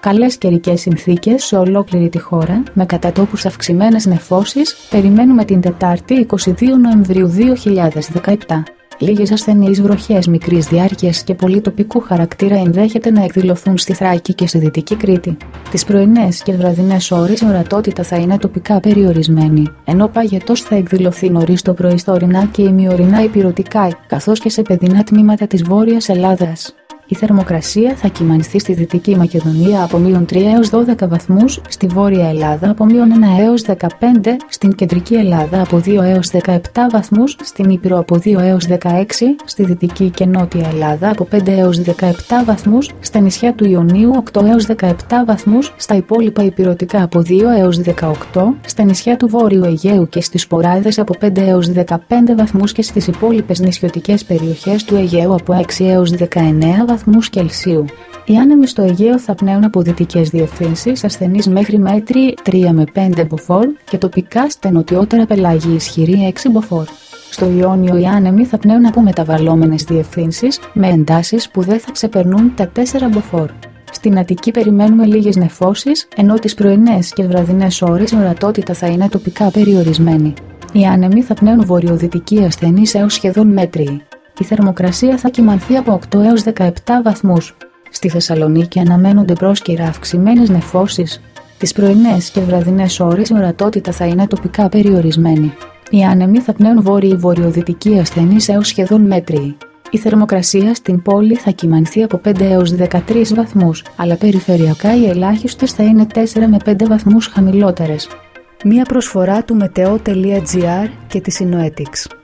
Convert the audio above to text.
Καλές καιρικές συνθήκες σε ολόκληρη τη χώρα, με κατά τόπους αυξημένες νεφώσεις, περιμένουμε την Τετάρτη 22 Νοεμβρίου 2017. Λίγες ασθενείς βροχές μικρής διάρκειας και πολύ τοπικού χαρακτήρα ενδέχεται να εκδηλωθούν στη Θράκη και στη Δυτική Κρήτη. Τις πρωινές και βραδινές ώρες η ορατότητα θα είναι τοπικά περιορισμένη, ενώ παγετός θα εκδηλωθεί νωρίς το πρωί στα ορεινά και ημιορεινά ηπειρωτικά, καθώς και σε παιδινά τμήματα της Βόρειας Ελλάδας. Η θερμοκρασία θα κυμανιστεί στη Δυτική Μακεδονία από -3 έως 12 βαθμούς, στη Βόρεια Ελλάδα από -1 έως 15, στην Κεντρική Ελλάδα από 2 έως 17 βαθμούς, στην Ήπειρο από 2 έως 16, στη Δυτική και Νότια Ελλάδα από 5 έως 17 βαθμούς, στα νησιά του Ιωνίου 8 έως 17 βαθμούς, στα υπόλοιπα ηπειρωτικά από 2 έως 18, στα νησιά του Βόρειου Αιγαίου και στις Σποράδες από 5 έως 15 βαθμούς και στις υπόλοιπες νησιωτικές περιοχές του Αιγαίου από 6 έως 19 βαθμούς Κελσίου. Οι άνεμοι στο Αιγαίο θα πνέουν από δυτικές διευθύνσεις, ασθενείς μέχρι μέτρη 3 με 5 μποφόρ και τοπικά στα νοτιότερα πελάγη ισχυρή 6 μποφόρ. Στο Ιόνιο οι άνεμοι θα πνέουν από μεταβαλλόμενες διευθύνσεις με εντάσεις που δεν θα ξεπερνούν τα 4 μποφόρ. Στην Αττική περιμένουμε λίγες νεφώσεις, ενώ τις πρωινές και βραδινές ώρες η ορατότητα θα είναι τοπικά περιορισμένη. Οι άνεμοι θα πνέουν βορειοδυτικοί ασθενείς έως σχεδόν μέτριοι. Η θερμοκρασία θα κυμανθεί από 8 έως 17 βαθμούς. Στη Θεσσαλονίκη αναμένονται πρόσκαιρα αυξημένες νεφώσεις. Τις πρωινές και βραδινές ώρες η ορατότητα θα είναι τοπικά περιορισμένη. Οι άνεμοι θα πνέουν βόρειο-βορειοδυτικοί ασθενείς έως σχεδόν μέτριοι. Η θερμοκρασία στην πόλη θα κυμανθεί από 5 έως 13 βαθμούς, αλλά περιφερειακά οι ελάχιστες θα είναι 4 με 5 βαθμούς χαμηλότερες. Μία προσφορά του Meteo.gr και της Synoetics.